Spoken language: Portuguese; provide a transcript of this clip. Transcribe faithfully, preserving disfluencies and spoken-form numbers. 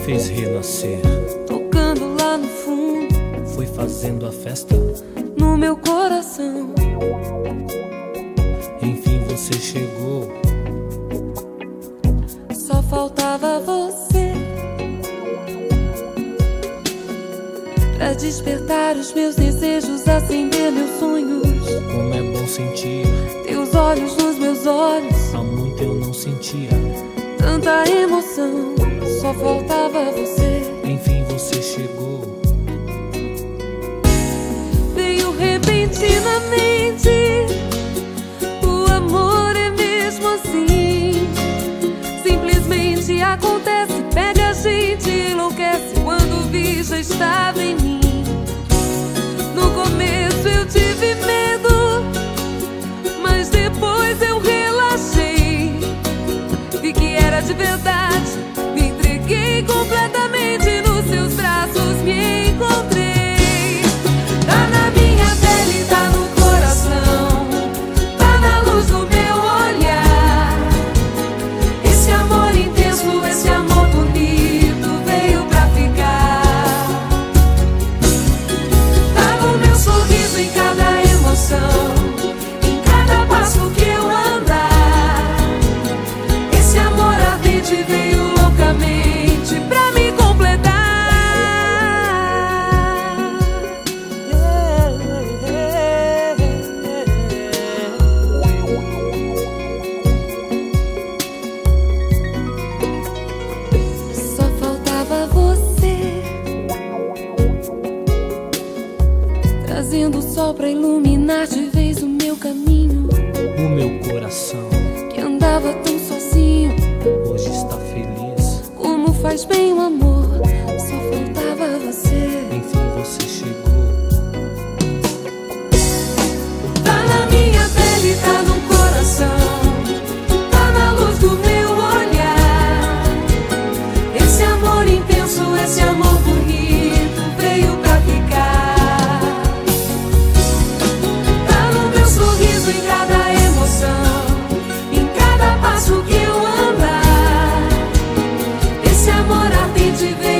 fez renascer. Tocando lá no fundo, foi fazendo a festa no meu coração. Enfim você chegou, só faltava você pra despertar os meus desejos, acender meus sonhos. Como é bom sentir teus olhos nos meus olhos. Há muito eu não sentia tanta emoção, só faltava você. Enfim você chegou, veio repentinamente. O amor é mesmo assim, simplesmente acontece, pega a gente, enlouquece. Quando vi já estava em mim. No começo eu tive medo, mas depois eu relaxei. Vi que era de verdade, me entreguei completamente. Nos seus braços me encontrei. Tá na minha pele, tá no coração, tá na luz do meu olhar. Esse amor intenso, esse amor bonito veio pra ficar. Tá no meu sorriso, em cada emoção, em cada passo que eu andar. Esse amor ardente veio loucamente pra me completar. Só faltava você, trazendo o sol pra iluminar de vez o meu caminho. O meu coração Que andava tão sozinho, hoje está feliz. como faz bem o amor, só faltava você. Enfim você chegou, Tá na minha pele, tá no coração, tá na luz do meu olhar. Esse amor intenso, esse amor bonito veio pra ficar. Tá no meu sorriso, em cada emoção, em cada passo que eu andar. Esse amor ardente veio